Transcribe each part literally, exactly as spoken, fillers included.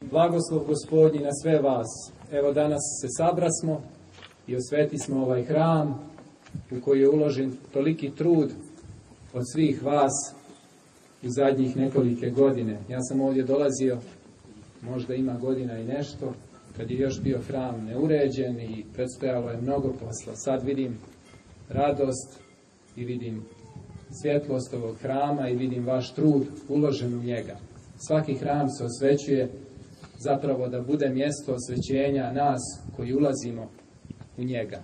Blagoslov Gospodnji na sve vas. Evo danas se sabrasmo i osvetismo ovaj hram u koji je uložen toliki trud od svih vas u zadnjih nekolike godine. Ja sam ovdje dolazio, možda ima godina i nešto, kad je još bio hram neuređen i predstojalo je mnogo posla. Sad vidim radost i vidim svjetlost ovog hrama i vidim vaš trud uložen u njega. Svaki hram se osvećuje zapravo da bude mjesto osvećenja nas koji ulazimo u njega.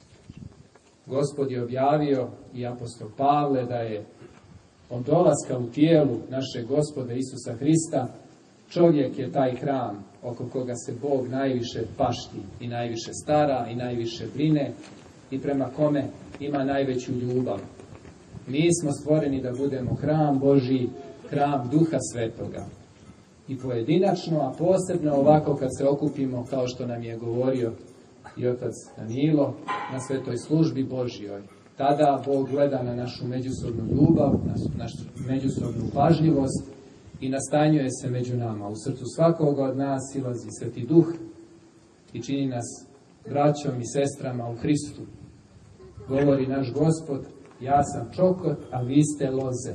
Gospod je objavio i apostol Pavle da je od dolaska u tijelu našeg Gospoda Isusa Hrista čovjek je taj hram oko koga se Bog najviše pašti i najviše stara i najviše brine i prema kome ima najveću ljubav. Mi smo stvoreni da budemo hram Božji, hram Duha Svetoga. I pojedinačno, a posebno ovako kad se okupimo, kao što nam je govorio i otac Danilo, na svetoj službi Božjoj. Tada Bog gleda na našu međusobnu ljubav, na našu međusobnu pažljivost i nastanjuje se među nama. U srcu svakoga od nas silazi Sveti Duh i čini nas braćom i sestrama u Hristu. Govori naš Gospod, ja sam čokot, a vi ste loze.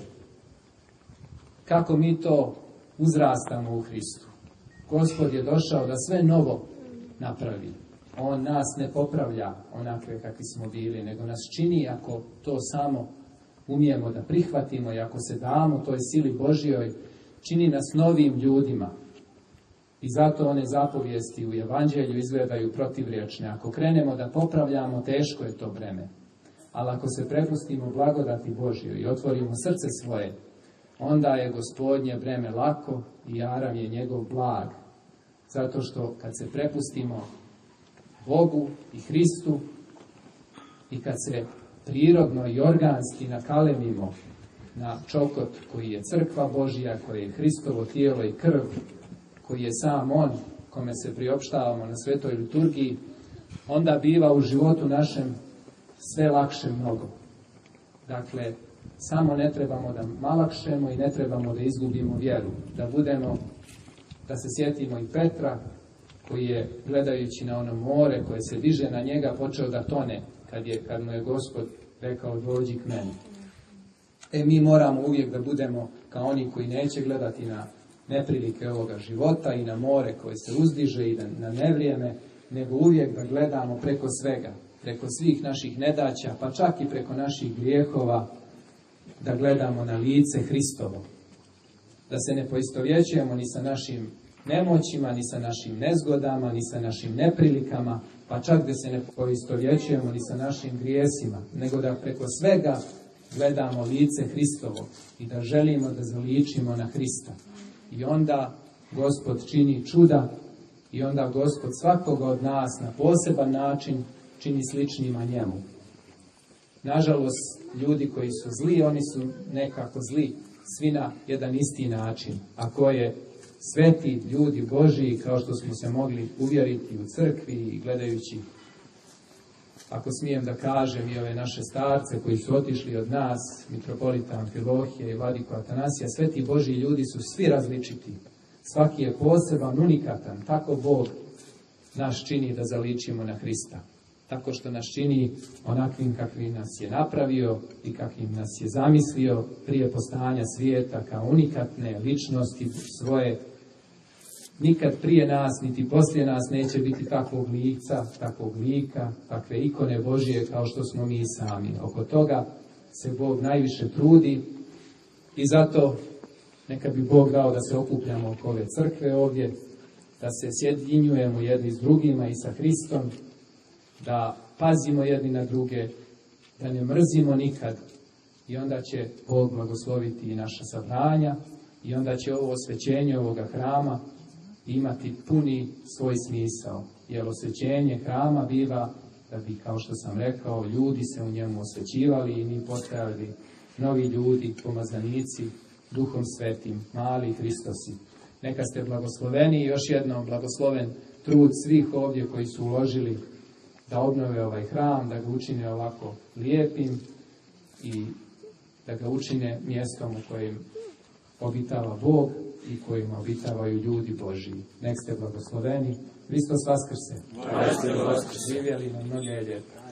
Kako mi to uzrastamo u Hristu? Gospod je došao da sve novo napravi. On nas ne popravlja onakve kakvi smo bili, nego nas čini, ako to samo umijemo da prihvatimo i ako se damo toj sili Božjoj, čini nas novim ljudima. I zato one zapovijesti u Evanđelju izgledaju protivrječne. Ako krenemo da popravljamo, teško je to breme. Ali ako se prepustimo blagodati Božjoj i otvorimo srce svoje, onda je Gospodnje breme lako i jaram je njegov blag. Zato što kad se prepustimo Bogu i Hristu i kad se prirodno i organski nakalemimo na čokot koji je crkva Božja, koji je Hristovo tijelo i krv, koji je sam On, kome se priopštavamo na svetoj liturgiji, onda biva u životu našem sve lakše mnogo. Dakle, samo ne trebamo da malakšemo i ne trebamo da izgubimo vjeru. Da budemo, da se sjetimo i Petra, koji je, gledajući na ono more koje se diže na njega, počeo da tone, kad, je, kad mu je Gospod rekao dođi k meni. E, mi moramo uvijek da budemo kao oni koji neće gledati na neprilike ovoga života i na more koje se uzdiže i na nevrijeme, nego uvijek da gledamo preko svega, preko svih naših nedaća, pa čak i preko naših grijehova, da gledamo na lice Hristovo. Da se ne poistovjećujemo ni sa našim nemoćima, ni sa našim nezgodama, ni sa našim neprilikama, pa čak da se ne poistovjećujemo ni sa našim grijesima, nego da preko svega gledamo lice Hristovo i da želimo da zaličimo na Hrista. I onda Gospod čini čuda i onda Gospod svakoga od nas na poseban način čini sličnima njemu. Nažalost, ljudi koji su zli, oni su nekako zli, svi na jedan isti način. Ako je sveti ljudi Božiji, kao što smo se mogli uvjeriti u crkvi i gledajući, ako smijem da kažem, i ove naše starce koji su otišli od nas, mitropolita Amfilohije i vladiko Atanasija, sveti Božiji ljudi su svi različiti. Svaki je poseban, unikatan. Tako Bog nas čini da zaličimo na Hrista. Tako što nas čini onakvim kakvim nas je napravio i kakvim nas je zamislio prije postojanja svijeta, kao unikatne ličnosti svoje. Nikad prije nas, niti poslije nas neće biti takvog lica, takvog lika, takve ikone Božije kao što smo mi sami. Oko toga se Bog najviše trudi i zato neka bi Bog dao da se okupljamo oko ove crkve ovdje, da se sjedinjujemo jedni s drugima i sa Hristom, da pazimo jedni na druge, da ne mrzimo nikad i onda će Bog blagosloviti i naša sabranja i onda će ovo osvećenje ovoga hrama imati puni svoj smisao. Jer osvećenje hrama biva da bi, kao što sam rekao, ljudi se u njemu osvećivali i mi postajali novi ljudi, pomazanici, Duhom Svetim, mali Hristosi. Neka ste blagosloveni i još jednom blagosloven trud svih ovdje koji su uložili da obnove ovaj hram, da ga učine ovako lijepim i da ga učine mjestom u kojem obitava Bog i kojima obitavaju ljudi Božiji. Nek ste blagosloveni. Hristos Vaskrse. Hristos Vaskrse. Živjeli na mnoge ljeta.